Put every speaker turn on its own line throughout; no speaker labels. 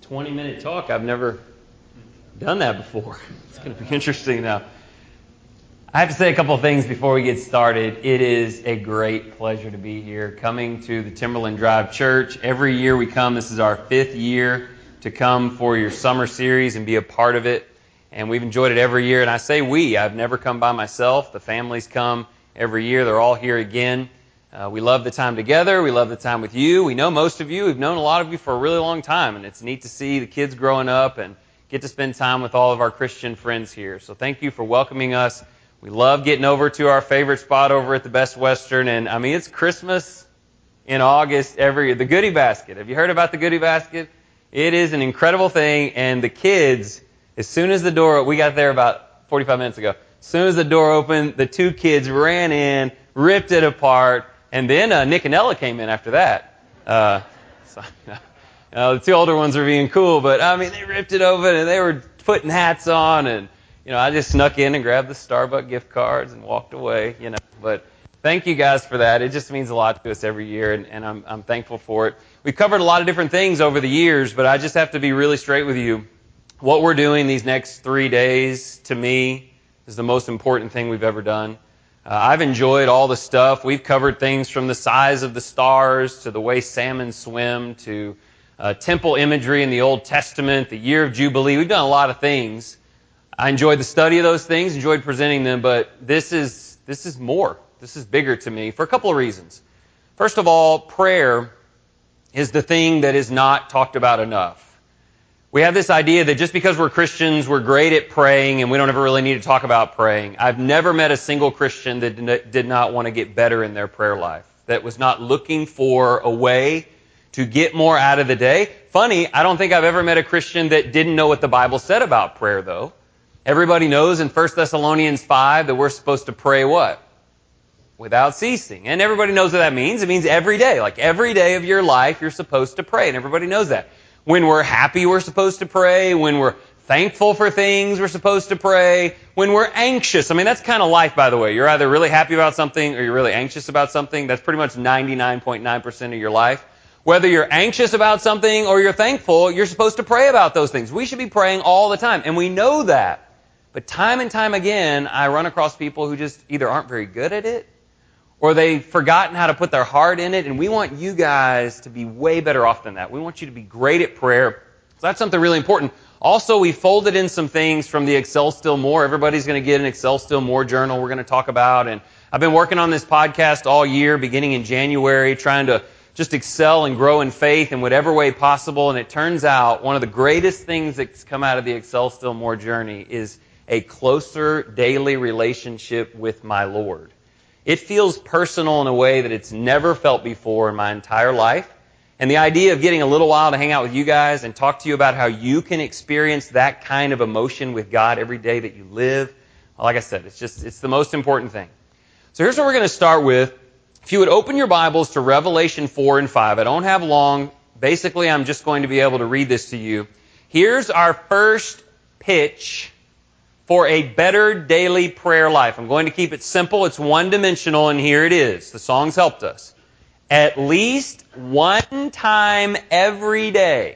20-minute talk. I've never done that before. It's going to be interesting now. I have to say a couple of things before we get started. It is a great pleasure to be here, coming to the Timberland Drive Church. Every year we come. This is our 5th year to come for your summer series and be a part of it. And we've enjoyed it every year. And I say we. I've never come by myself. The families come every year. They're all here again. We love the time together. We love the time with you. We know most of you. We've known a lot of you for a really long time. And it's neat to see the kids growing up and get to spend time with all of our Christian friends here. So thank you for welcoming us. We love getting over to our favorite spot over at the Best Western. And I mean, it's Christmas in August every year. The Goodie Basket. Have you heard about the Goodie Basket? It is an incredible thing. And the kids, as soon as the door, we got there about 45 minutes ago. As soon as the door opened, the 2 kids ran in, ripped it apart. And then Nick and Ella came in after that. The 2 older ones were being cool, but I mean, they ripped it open and they were putting hats on, and I just snuck in and grabbed the Starbucks gift cards and walked away. But thank you guys for that. It just means a lot to us every year, and I'm thankful for it. We've covered a lot of different things over the years, but I just have to be really straight with you. What we're doing these next 3 days, to me, is the most important thing we've ever done. I've enjoyed all the stuff. We've covered things from the size of the stars to the way salmon swim to temple imagery in the Old Testament, the year of Jubilee. We've done a lot of things. I enjoyed the study of those things, enjoyed presenting them, but this is more. This is bigger to me for a couple of reasons. First of all, prayer is the thing that is not talked about enough. We have this idea that just because we're Christians, we're great at praying and we don't ever really need to talk about praying. I've never met a single Christian that did not want to get better in their prayer life, that was not looking for a way to get more out of the day. Funny, I don't think I've ever met a Christian that didn't know what the Bible said about prayer, though. Everybody knows in 1 Thessalonians 5 that we're supposed to pray what? Without ceasing. And everybody knows what that means. It means every day. Like every day of your life, you're supposed to pray, and everybody knows that. When we're happy, we're supposed to pray. When we're thankful for things, we're supposed to pray. When we're anxious, I mean, that's kind of life, by the way. You're either really happy about something or you're really anxious about something. That's pretty much 99.9% of your life. Whether you're anxious about something or you're thankful, you're supposed to pray about those things. We should be praying all the time, and we know that. But time and time again, I run across people who just either aren't very good at it or they've forgotten how to put their heart in it, and we want you guys to be way better off than that. We want you to be great at prayer. So that's something really important. Also, we folded in some things from the Excel Still More. Everybody's going to get an Excel Still More journal we're going to talk about. And I've been working on this podcast all year, beginning in January, trying to just excel and grow in faith in whatever way possible. And it turns out one of the greatest things that's come out of the Excel Still More journey is a closer daily relationship with my Lord. It feels personal in a way that it's never felt before in my entire life. And the idea of getting a little while to hang out with you guys and talk to you about how you can experience that kind of emotion with God every day that you live, like I said, it's the most important thing. So here's what we're going to start with. If you would open your Bibles to Revelation 4 and 5. I don't have long. Basically, I'm just going to be able to read this to you. Here's our first pitch for a better daily prayer life. I'm going to keep it simple. It's one-dimensional, and here it is. The song's helped us. At least one time every day,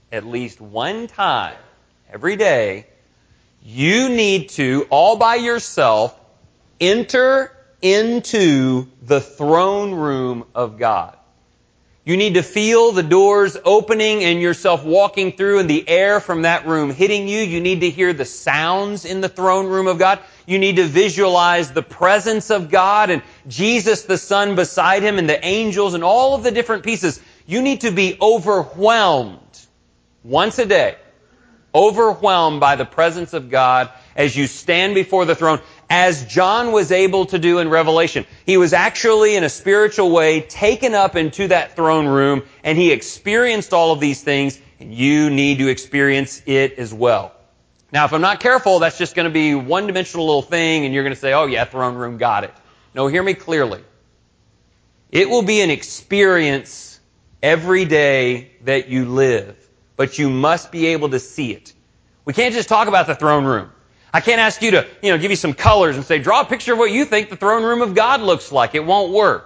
you need to, all by yourself, enter into the throne room of God. You need to feel the doors opening and yourself walking through and the air from that room hitting you. You need to hear the sounds in the throne room of God. You need to visualize the presence of God and Jesus the Son beside Him and the angels and all of the different pieces. You need to be overwhelmed once a day, overwhelmed by the presence of God as you stand before the throne, as John was able to do in Revelation. He was actually, in a spiritual way, taken up into that throne room, and he experienced all of these things, and you need to experience it as well. Now, if I'm not careful, that's just going to be one-dimensional little thing, and you're going to say, oh yeah, throne room, got it. No, hear me clearly. It will be an experience every day that you live, but you must be able to see it. We can't just talk about the throne room. I can't ask you to, give you some colors and say, draw a picture of what you think the throne room of God looks like. It won't work.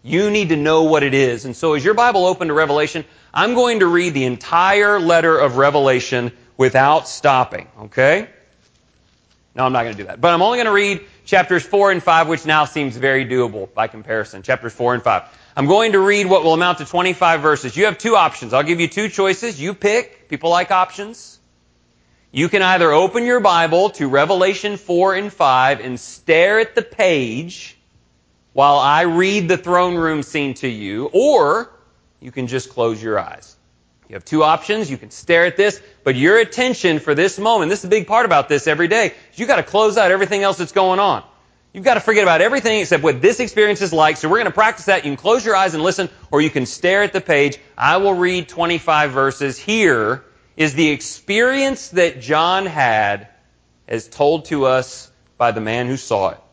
You need to know what it is. And so as your Bible open to Revelation, I'm going to read the entire letter of Revelation without stopping, okay? No, I'm not going to do that. But I'm only going to read chapters 4 and 5, which now seems very doable by comparison. Chapters 4 and 5. I'm going to read what will amount to 25 verses. You have two options. I'll give you two choices. You pick. People like options. You can either open your Bible to Revelation 4 and 5 and stare at the page while I read the throne room scene to you, or you can just close your eyes. You have two options. You can stare at this, but your attention for this moment, this is a big part about this every day, you've got to close out everything else that's going on. You've got to forget about everything except what this experience is like. So we're going to practice that. You can close your eyes and listen, or you can stare at the page. I will read 25 verses. Here is the experience that John had as told to us by the man who saw it.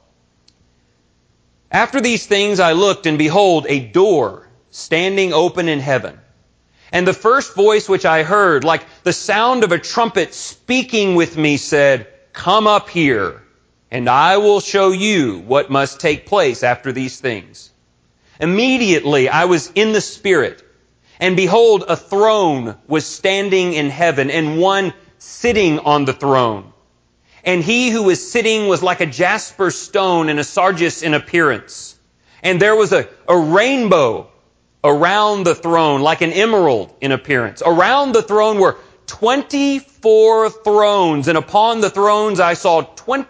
After these things I looked, and behold, a door standing open in heaven. And the first voice which I heard, like the sound of a trumpet speaking with me, said, "Come up here, and I will show you what must take place after these things." Immediately I was in the Spirit, and behold, a throne was standing in heaven, and one sitting on the throne. And he who was sitting was like a jasper stone and a sardius in appearance. And there was a rainbow around the throne, like an emerald in appearance. Around the throne were 24 thrones, and upon the thrones I saw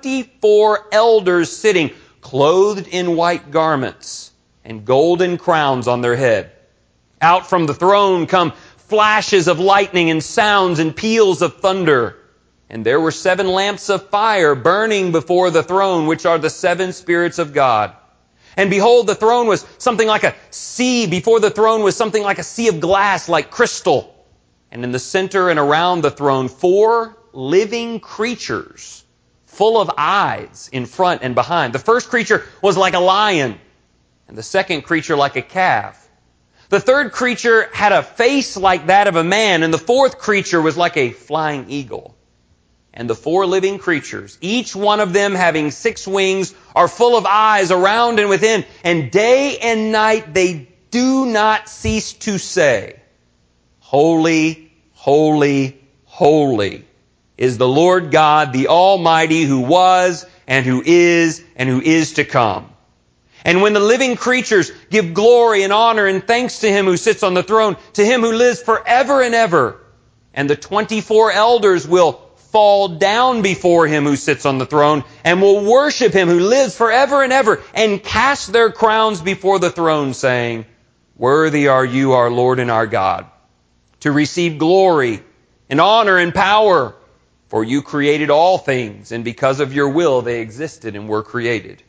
24 elders sitting, clothed in white garments, and golden crowns on their head. Out from the throne come flashes of lightning and sounds and peals of thunder. And there were 7 lamps of fire burning before the throne, which are the 7 spirits of God. And behold, the throne was something like a sea. Before the throne was something like a sea of glass, like crystal. And in the center and around the throne, 4 living creatures, full of eyes in front and behind. The first creature was like a lion, and the second creature like a calf. The third creature had a face like that of a man, and the fourth creature was like a flying eagle. And the 4 living creatures, each one of them having 6 wings, are full of eyes around and within, and day and night they do not cease to say, "Holy, holy, holy is the Lord God, the Almighty, who was and who is to come." And when the living creatures give glory and honor and thanks to Him who sits on the throne, to Him who lives forever and ever, and the 24 elders will fall down before Him who sits on the throne and will worship Him who lives forever and ever, and cast their crowns before the throne, saying, "Worthy are you, our Lord and our God, to receive glory and honor and power, for you created all things, and because of your will they existed and were created."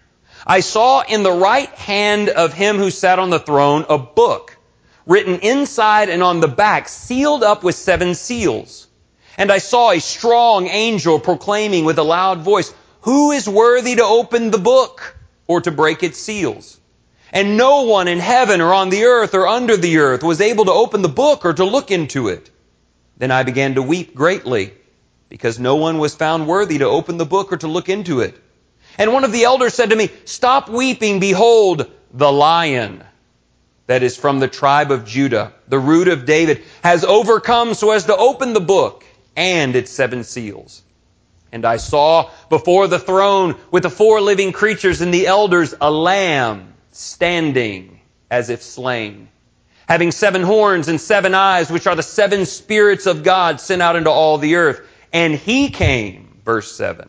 I saw in the right hand of Him who sat on the throne a book, written inside and on the back, sealed up with 7 seals. And I saw a strong angel proclaiming with a loud voice, "Who is worthy to open the book or to break its seals?" And no one in heaven or on the earth or under the earth was able to open the book or to look into it. Then I began to weep greatly, because no one was found worthy to open the book or to look into it. And one of the elders said to me, "Stop weeping. Behold, the Lion that is from the tribe of Judah, the root of David, has overcome so as to open the book and its 7 seals." And I saw before the throne with the 4 living creatures and the elders a lamb standing as if slain, having 7 horns and 7 eyes, which are the 7 spirits of God sent out into all the earth. And He came, verse 7,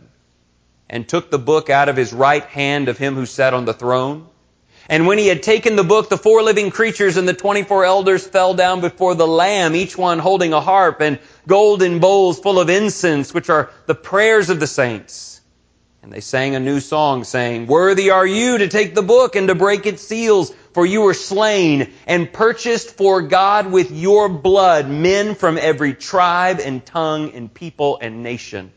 and took the book out of His right hand of Him who sat on the throne. And when He had taken the book, the 4 living creatures and the 24 elders fell down before the Lamb, each one holding a harp and golden bowls full of incense, which are the prayers of the saints. And they sang a new song, saying, "Worthy are you to take the book and to break its seals, for you were slain and purchased for God with your blood men from every tribe and tongue and people and nation.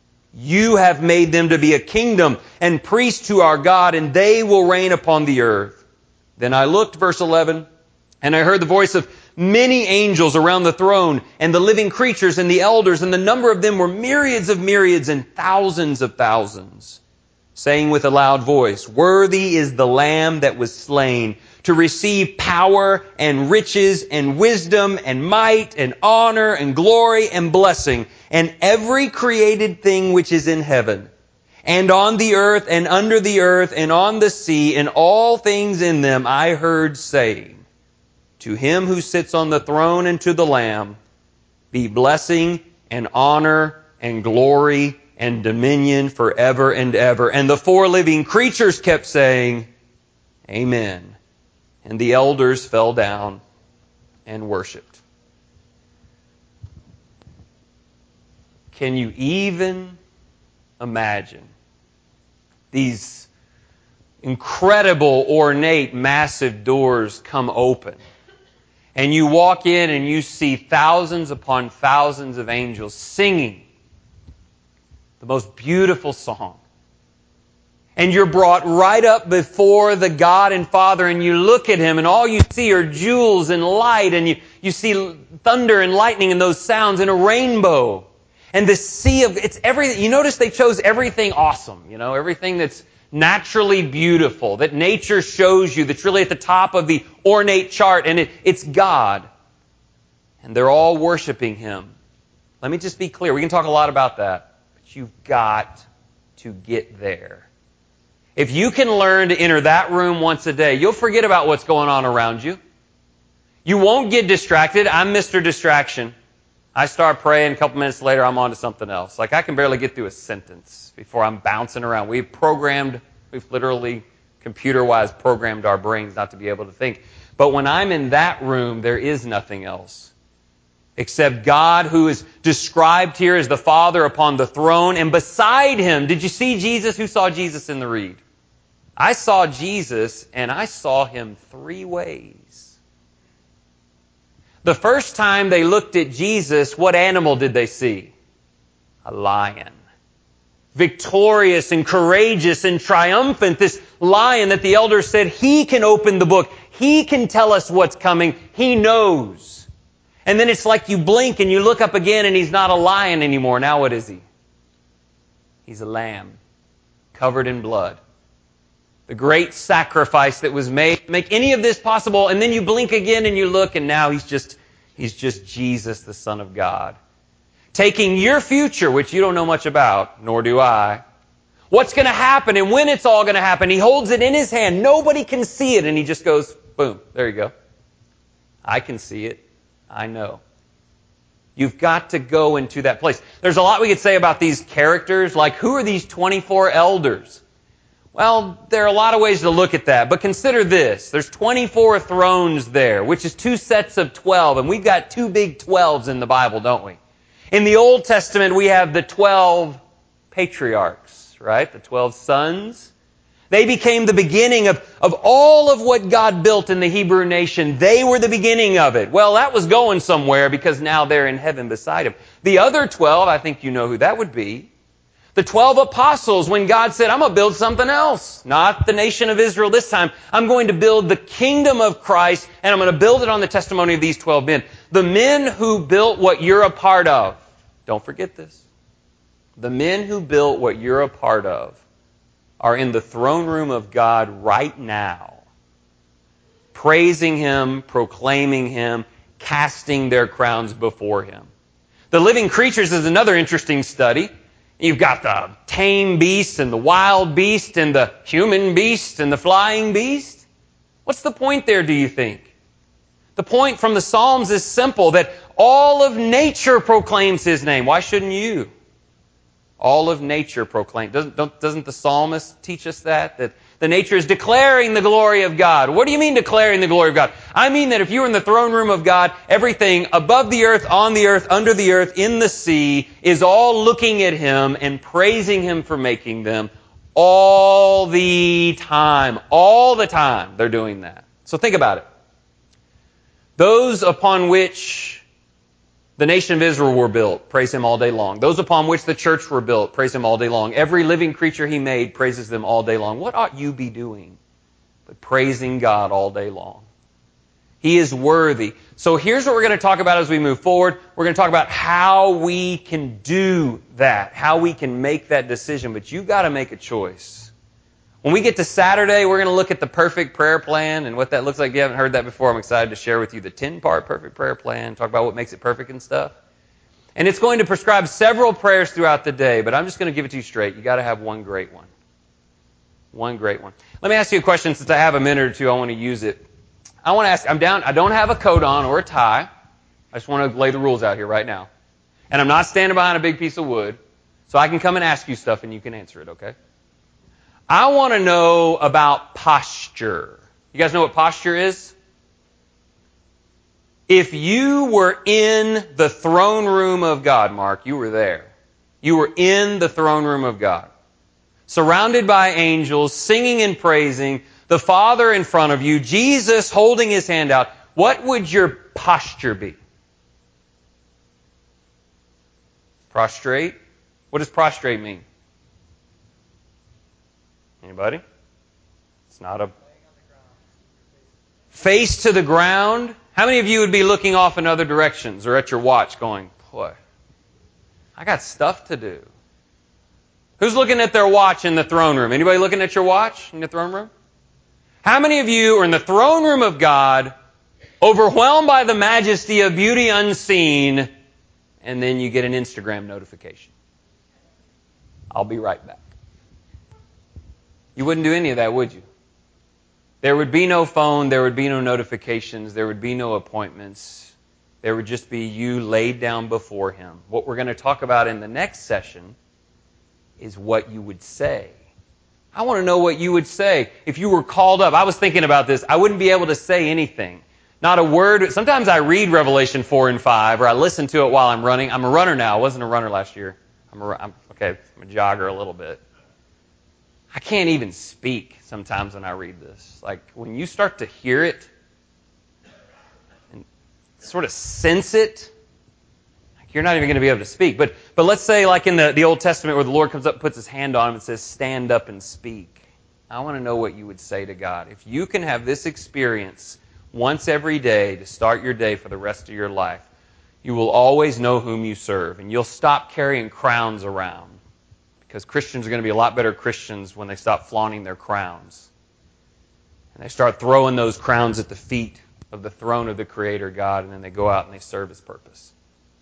You have made them to be a kingdom and priests to our God, and they will reign upon the earth." Then I looked, verse 11, and I heard the voice of many angels around the throne, and the living creatures and the elders, and the number of them were myriads of myriads and thousands of thousands, saying with a loud voice, "Worthy is the Lamb that was slain to receive power and riches and wisdom and might and honor and glory and blessing, and every created thing which is in heaven and on the earth and under the earth and on the sea and all things in them, I heard saying, to him who sits on the throne and to the Lamb be blessing and honor and glory and dominion forever and ever. And the four living creatures kept saying, Amen. And the elders fell down and worshipped. Can you even imagine these incredible, ornate, massive doors come open? And you walk in and you see thousands upon thousands of angels singing the most beautiful song. And you're brought right up before the God and Father, and you look at Him, and all you see are jewels and light, and you see thunder and lightning and those sounds and a rainbow. And the sea of, it's everything. You notice they chose everything awesome, everything that's naturally beautiful, that nature shows you, that's really at the top of the ornate chart, and it's God. And they're all worshiping Him. Let me just be clear. We can talk a lot about that, but you've got to get there. If you can learn to enter that room once a day, you'll forget about what's going on around you. You won't get distracted. I'm Mr. Distraction. I start praying, a couple minutes later, I'm on to something else. Like, I can barely get through a sentence before I'm bouncing around. We've literally, computer-wise, programmed our brains not to be able to think. But when I'm in that room, there is nothing else except God, who is described here as the Father upon the throne, and beside Him, did you see Jesus? Who saw Jesus in the reed? I saw Jesus, and I saw Him three ways. The first time they looked at Jesus, what animal did they see? A lion. Victorious and courageous and triumphant. This lion that the elders said, He can open the book. He can tell us what's coming. He knows. And then it's like you blink and you look up again and He's not a lion anymore. Now what is He? He's a lamb covered in blood. The great sacrifice that was made to make any of this possible. And then you blink again and you look, and now He's just Jesus, the Son of God. Taking your future, which you don't know much about, nor do I. What's going to happen and when it's all going to happen. He holds it in His hand. Nobody can see it. And He just goes, boom, there you go. I can see it. I know. You've got to go into that place. There's a lot we could say about these characters, like who are these 24 elders? Well, there are a lot of ways to look at that, but consider this. There's 24 thrones there, which is 2 sets of 12, and we've got 2 big 12s in the Bible, don't we? In the Old Testament, we have the 12 patriarchs, right? The 12 sons. They became the beginning of all of what God built in the Hebrew nation. They were the beginning of it. Well, that was going somewhere because now they're in heaven beside Him. The other 12, I think you know who that would be. The 12 apostles, when God said, I'm going to build something else. Not the nation of Israel this time. I'm going to build the kingdom of Christ, and I'm going to build it on the testimony of these 12 men. The men who built what you're a part of. Don't forget this. The men who built what you're a part of are in the throne room of God right now, praising Him, proclaiming Him, casting their crowns before Him. The living creatures is another interesting study. You've got the tame beast and the wild beast and the human beast and the flying beast. What's the point there, do you think? The point from the Psalms is simple, that all of nature proclaims His name. Why shouldn't you? All of nature proclaims. Doesn't the psalmist teach us that? That the nature is declaring the glory of God. What do you mean declaring the glory of God? I mean that if you were in the throne room of God, everything above the earth, on the earth, under the earth, in the sea, is all looking at Him and praising Him for making them all the time. All the time they're doing that. So think about it. Those upon which the nation of Israel were built, praise Him all day long. Those upon which the church were built, praise Him all day long. Every living creature He made praises them all day long. What ought you be doing but praising God all day long? He is worthy. So here's what we're going to talk about as we move forward. We're going to talk about how we can do that, how we can make that decision. But you've got to make a choice. When we get to Saturday, we're going to look at the perfect prayer plan and what that looks like. If you haven't heard that before, I'm excited to share with you the 10-part perfect prayer plan, talk about what makes it perfect and stuff. And it's going to prescribe several prayers throughout the day, but I'm just going to give it to you straight. You got to have one great one. One great one. Let me ask you a question. Since I have a minute or two, I want to use it. I want to ask, I don't have a coat on or a tie. I just want to lay the rules out here right now. And I'm not standing behind a big piece of wood, so I can come and ask you stuff and you can answer it, okay? I want to know about posture. You guys know what posture is? If you were in the throne room of God, Mark, you were there. You were in the throne room of God. Surrounded by angels, singing and praising, the Father in front of you, Jesus holding His hand out, what would your posture be? Prostrate? What does prostrate mean? Anybody? It's not a... Face to the ground? How many of you would be looking off in other directions or at your watch going, boy, I got stuff to do? Who's looking at their watch in the throne room? Anybody looking at your watch in the throne room? How many of you are in the throne room of God, overwhelmed by the majesty of beauty unseen, and then you get an Instagram notification? I'll be right back. You wouldn't do any of that, would you? There would be no phone, there would be no notifications, there would be no appointments. There would just be you laid down before Him. What we're going to talk about in the next session is what you would say. I want to know what you would say if you were called up. I was thinking about this. I wouldn't be able to say anything. Not a word. Sometimes I read Revelation 4 and 5, or I listen to it while I'm running. I'm a runner now. I wasn't a runner last year. I'm a jogger a little bit. I can't even speak sometimes when I read this. Like, when you start to hear it and sort of sense it, you're not even going to be able to speak. But let's say, like in the Old Testament, where the Lord comes up and puts His hand on him and says, stand up and speak. I want to know what you would say to God. If you can have this experience once every day to start your day for the rest of your life, you will always know whom you serve. And you'll stop carrying crowns around. Because Christians are going to be a lot better Christians when they stop flaunting their crowns. And they start throwing those crowns at the feet of the throne of the Creator God, and then they go out and they serve His purpose.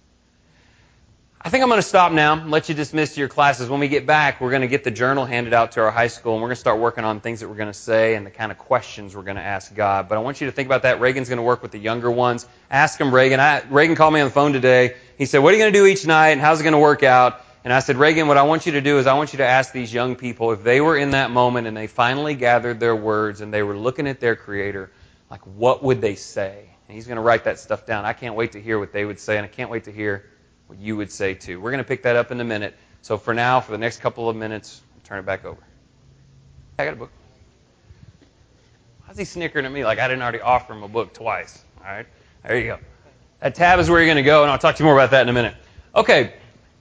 I think I'm going to stop now and let you dismiss to your classes. When we get back, we're going to get the journal handed out to our high school, and we're going to start working on things that we're going to say and the kind of questions we're going to ask God. But I want you to think about that. Reagan's going to work with the younger ones. Ask him, Reagan. Reagan called me on the phone today. He said, what are you going to do each night, and how's it going to work out? And I said, Reagan, what I want you to do is I want you to ask these young people, if they were in that moment and they finally gathered their words and they were looking at their Creator, like, what would they say? And he's going to write that stuff down. I can't wait to hear what they would say, and I can't wait to hear what you would say too. We're going to pick that up in a minute. So for now, for the next couple of minutes, I'll turn it back over. I got a book. How's he snickering at me like I didn't already offer him a book twice? All right, there you go. That tab is where you're going to go, and I'll talk to you more about that in a minute. Okay.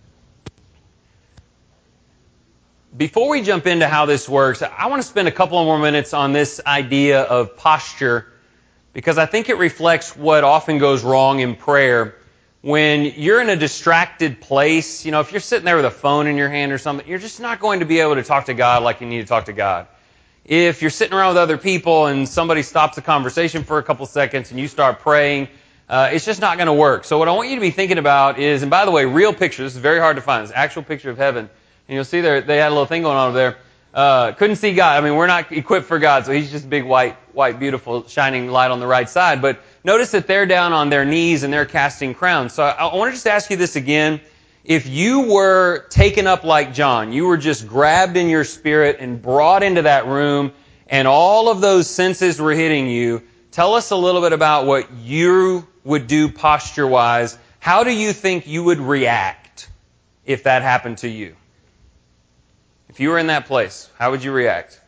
Before we jump into how this works, I want to spend a couple of more minutes on this idea of posture, because I think it reflects what often goes wrong in prayer. When you're in a distracted place, if you're sitting there with a phone in your hand or something, you're just not going to be able to talk to God like you need to talk to God. If you're sitting around with other people and somebody stops the conversation for a couple seconds and you start praying, it's just not going to work. So what I want you to be thinking about is, and by the way, real picture, this is very hard to find, this actual picture of heaven. And you'll see there, they had a little thing going on over there. Couldn't see God. I mean, we're not equipped for God, so He's just big, white, beautiful, shining light on the right side. But notice that they're down on their knees and they're casting crowns. So I want to just ask you this again. If you were taken up like John, you were just grabbed in your spirit and brought into that room, and all of those senses were hitting you, tell us a little bit about what you would do posture-wise. How do you think you would react if that happened to you? If you were in that place, how would you react?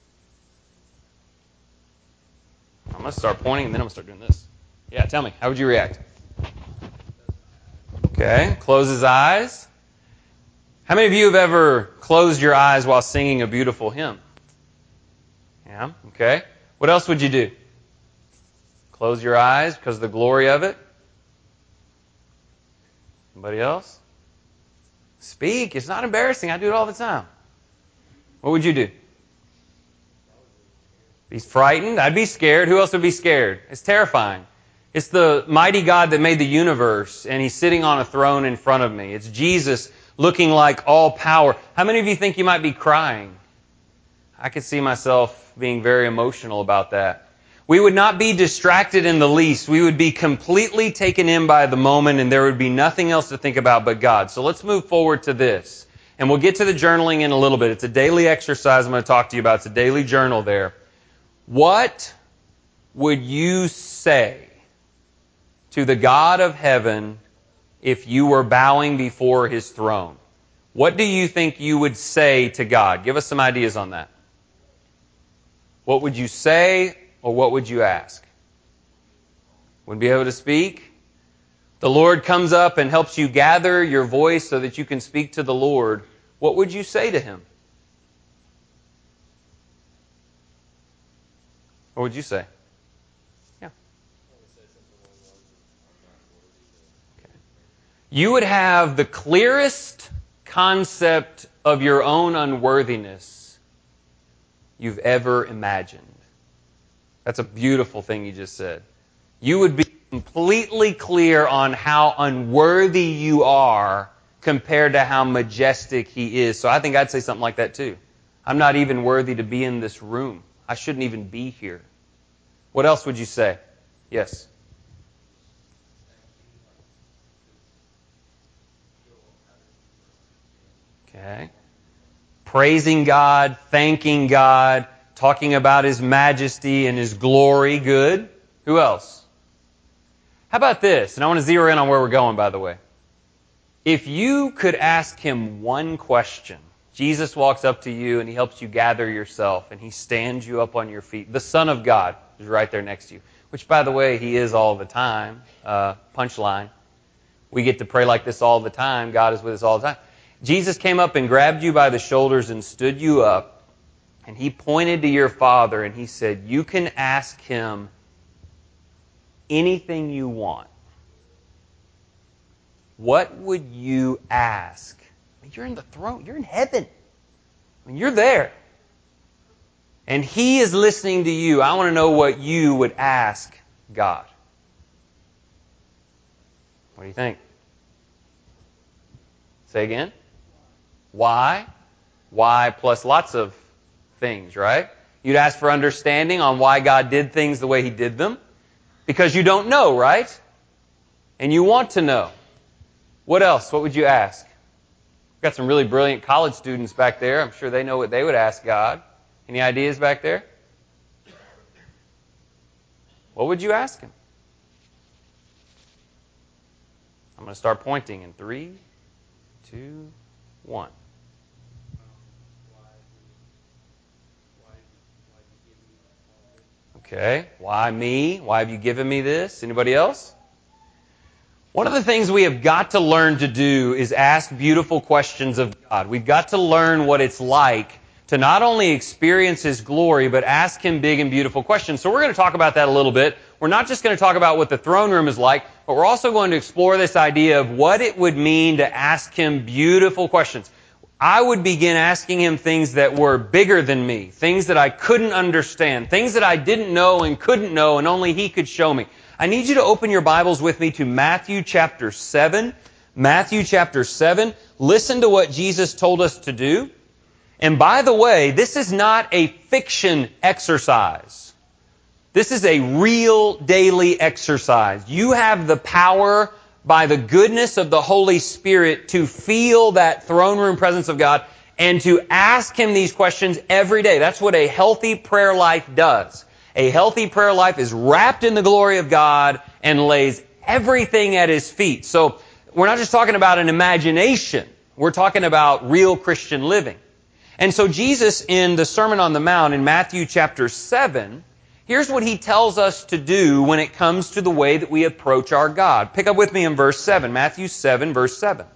I'm going to start pointing and then I'm going to start doing this. Yeah, tell me. How would you react? Okay, close his eyes. How many of you have ever closed your eyes while singing a beautiful hymn? Yeah, okay. What else would you do? Close your eyes because of the glory of it? Anybody else? Speak. It's not embarrassing. I do it all the time. What would you do? Be frightened? I'd be scared. Who else would be scared? It's terrifying. It's the mighty God that made the universe, and He's sitting on a throne in front of me. It's Jesus looking like all power. How many of you think you might be crying? I could see myself being very emotional about that. We would not be distracted in the least. We would be completely taken in by the moment, and there would be nothing else to think about but God. So let's move forward to this. And we'll get to the journaling in a little bit. It's a daily exercise I'm going to talk to you about. It's a daily journal there. What would you say to the God of heaven if you were bowing before His throne? What do you think you would say to God? Give us some ideas on that. What would you say, or what would you ask? Wouldn't be able to speak? The Lord comes up and helps you gather your voice so that you can speak to the Lord. What would you say to Him? What would you say? Yeah. Okay. You would have the clearest concept of your own unworthiness you've ever imagined. That's a beautiful thing you just said. You would be completely clear on how unworthy you are compared to how majestic He is. So I think I'd say something like that too. I'm not even worthy to be in this room. I shouldn't even be here. What else would you say? Yes. Okay. Praising God, thanking God, talking about His majesty and His glory. Good. Who else? How about this? And I want to zero in on where we're going, by the way. If you could ask Him one question, Jesus walks up to you and He helps you gather yourself and He stands you up on your feet. The Son of God is right there next to you, which, by the way, He is all the time. Punchline. We get to pray like this all the time. God is with us all the time. Jesus came up and grabbed you by the shoulders and stood you up, and He pointed to your Father and He said, you can ask Him anything you want. What would you ask? You're in the throne. You're in heaven. You're there. And He is listening to you. I want to know what you would ask God. What do you think? Say again. Why? Why plus lots of things, right? You'd ask for understanding on why God did things the way He did them. Because you don't know, right? And you want to know. What else? What would you ask? We've got some really brilliant college students back there. I'm sure they know what they would ask God. Any ideas back there? What would you ask Him? I'm going to start pointing in 3, 2, 1. Okay. Why me? Why have you given me this? Anybody else? One of the things we have got to learn to do is ask beautiful questions of God. We've got to learn what it's like to not only experience His glory, but ask Him big and beautiful questions. So we're going to talk about that a little bit. We're not just going to talk about what the throne room is like, but we're also going to explore this idea of what it would mean to ask Him beautiful questions. I would begin asking Him things that were bigger than me, things that I couldn't understand, things that I didn't know and couldn't know and only He could show me. I need you to open your Bibles with me to Matthew chapter 7. Matthew chapter 7. Listen to what Jesus told us to do. And by the way, this is not a fiction exercise. This is a real daily exercise. You have the power by the goodness of the Holy Spirit to feel that throne room presence of God and to ask Him these questions every day. That's what a healthy prayer life does. A healthy prayer life is wrapped in the glory of God and lays everything at His feet. So we're not just talking about an imagination. We're talking about real Christian living. And so Jesus, in the Sermon on the Mount in Matthew chapter 7, here's what He tells us to do when it comes to the way that we approach our God. Pick up with me in verse 7. Matthew 7, verse 7.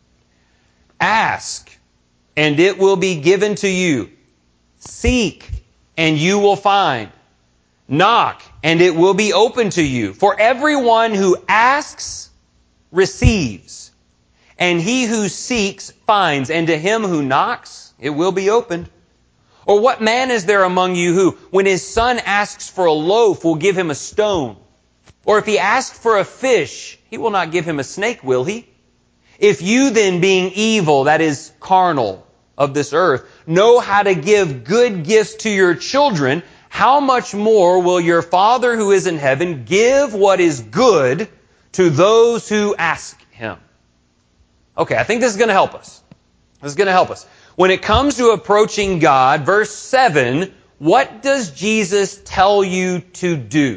Ask, and it will be given to you. Seek, and you will find. Knock, and it will be open to you. For everyone who asks, receives. And he who seeks, finds. And to him who knocks, it will be opened. Or what man is there among you who, when his son asks for a loaf, will give him a stone? Or if he asks for a fish, he will not give him a snake, will he? If you then, being evil, that is carnal of this earth, know how to give good gifts to your children, how much more will your Father who is in heaven give what is good to those who ask Him? Okay, I think this is going to help us. This is going to help us. When it comes to approaching God, verse 7, what does Jesus tell you to do?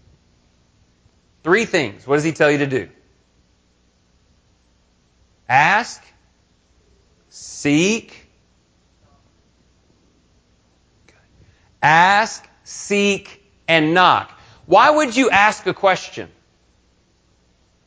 3 things. What does He tell you to do? Ask, seek. Ask, seek, and knock. Why would you ask a question?